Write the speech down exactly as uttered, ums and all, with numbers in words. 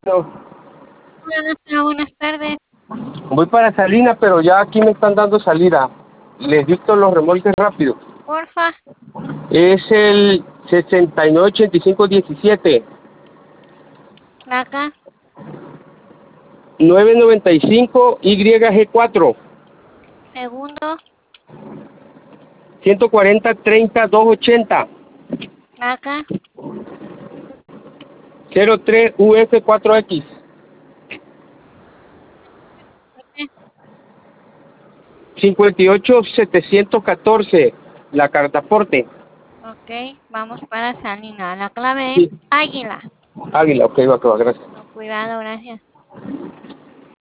No, Hola, buenas tardes. voy para Salina, pero ya aquí me están dando salida. Les dicto los remolques rápidos. Porfa, Es el sesenta y nueve ochenta y cinco diecisiete, placa, nueve noventa y cinco Y G cuatro, segundo, ciento cuarenta treinta doscientos ochenta, placa, cero tres U F cuatro X, cincuenta y ocho setecientos catorce, la cartaporte. ok, vamos para Salina. La clave es Sí, águila. Águila, ok, va, va, gracias. Con cuidado, gracias.